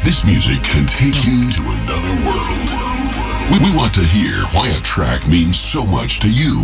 This music can take you to another world. We want to hear why a track means so much to you.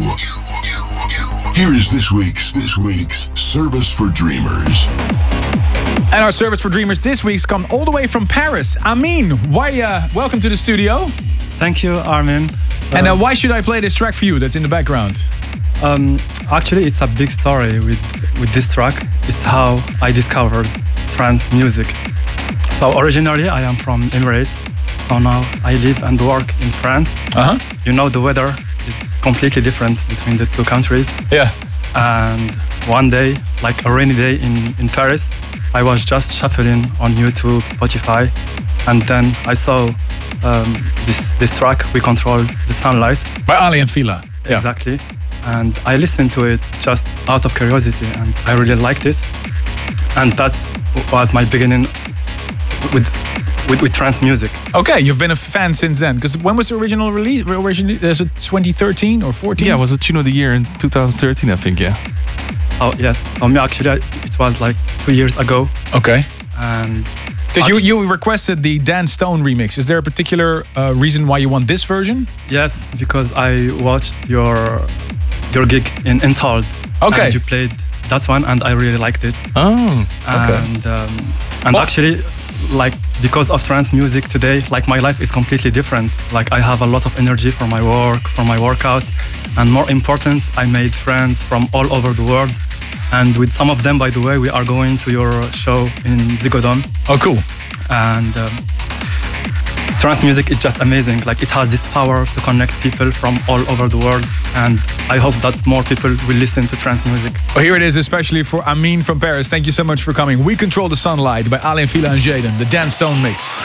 Here is this week's Service for Dreamers. And our Service for Dreamers this week's come all the way from Paris. Amin, welcome to the studio. Thank you, Armin. And why should I play this track for you that's in the background? Actually, it's a big story with this track. It's how I discovered trance music. So originally, I am from Emirates. So now I live and work in France. You know, the weather is completely different between the two countries. Yeah. And one day, like a rainy day in Paris, I was just shuffling on YouTube, Spotify, and then I saw this track, We Control the Sunlight. By Ali and Fila. Yeah. Exactly. And I listened to it just out of curiosity, and I really liked it. And that was my beginning with trance music. Okay, you've been a fan since then. Because when was the original release? Is it 2013 or 14? Yeah, it was the tune of the year in 2013, I think, yeah. Oh, yes. So me, actually, it was like 2 years ago. Okay. And because you requested the Dan Stone remix. Is there a particular reason why you want this version? Yes, because I watched your gig in Entald. Okay. And you played that one, and I really liked it. Oh, okay. And actually, like, because of trance music today, like, my life is completely different. Like, I have a lot of energy for my work, for my workouts, and more important, I made friends from all over the world. And with some of them, by the way, we are going to your show in Ziggo Dome. Oh, cool. And trance music is just amazing. Like, it has this power to connect people from all over the world. And I hope that more people will listen to trance music. Well, here it is, especially for Amin from Paris. Thank you so much for coming. We Control the Sunlight by Ali and Fila and Jaden, the Dan Stone mix.